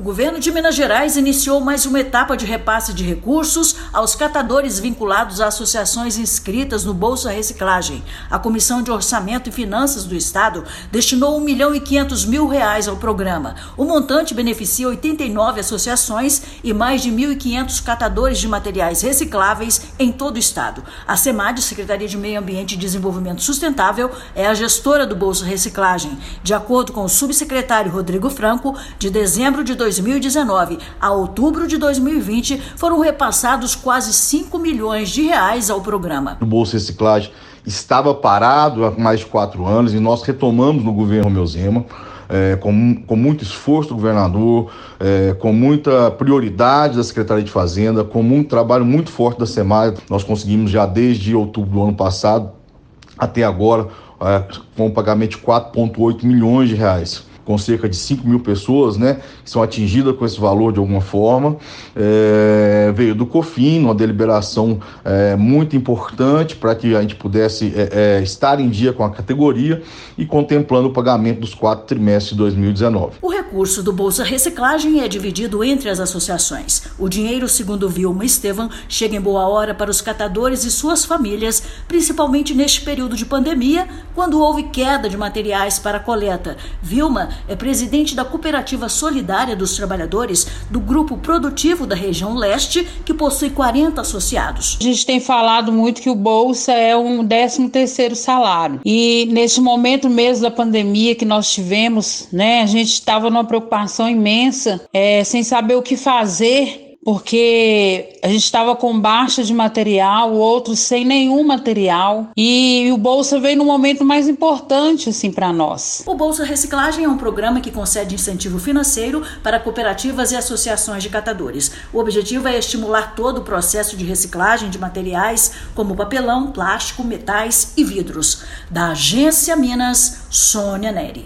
governo de Minas Gerais iniciou mais uma etapa de repasse de recursos aos catadores vinculados a associações inscritas no Bolsa Reciclagem. A Comissão de Orçamento e Finanças do Estado destinou R$1.500.000 ao programa. O montante beneficia 89 associações e mais de 1.500 catadores de materiais recicláveis em todo o Estado. A SEMAD, Secretaria de Meio Ambiente e Desenvolvimento Sustentável, é a gestora do Bolsa Reciclagem. De acordo com o subsecretário Rodrigo Franco, de dezembro de 2019 a outubro de 2020, foram repassados quase R$5 milhões ao programa. O Bolsa Reciclagem estava parado há mais de 4 anos e nós retomamos no governo Romeu Zema, com muito esforço do governador, com muita prioridade da Secretaria de Fazenda, com um trabalho muito forte da SEMAD. Nós conseguimos já desde outubro do ano passado até agora, com um pagamento de R$4,8 milhões, com cerca de 5 mil pessoas, né, que são atingidas com esse valor de alguma forma. Veio do COFIN, uma deliberação muito importante para que a gente pudesse estar em dia com a categoria e contemplando o pagamento dos 4 trimestres de 2019. O recurso do Bolsa Reciclagem é dividido entre as associações. O dinheiro, segundo Vilma Estevam, chega em boa hora para os catadores e suas famílias, principalmente neste período de pandemia, quando houve queda de materiais para a coleta. Vilma é presidente da Cooperativa Solidária dos Trabalhadores do Grupo Produtivo da Região Leste, que possui 40 associados. A gente tem falado muito que o Bolsa é um 13º salário. E nesse momento mesmo da pandemia que nós tivemos, né, a gente estava numa preocupação imensa, sem saber o que fazer, porque a gente estava com baixa de material, outros sem nenhum material, e o Bolsa veio no momento mais importante assim para nós. O Bolsa Reciclagem é um programa que concede incentivo financeiro para cooperativas e associações de catadores. O objetivo é estimular todo o processo de reciclagem de materiais como papelão, plástico, metais e vidros. Da Agência Minas, Sônia Neri.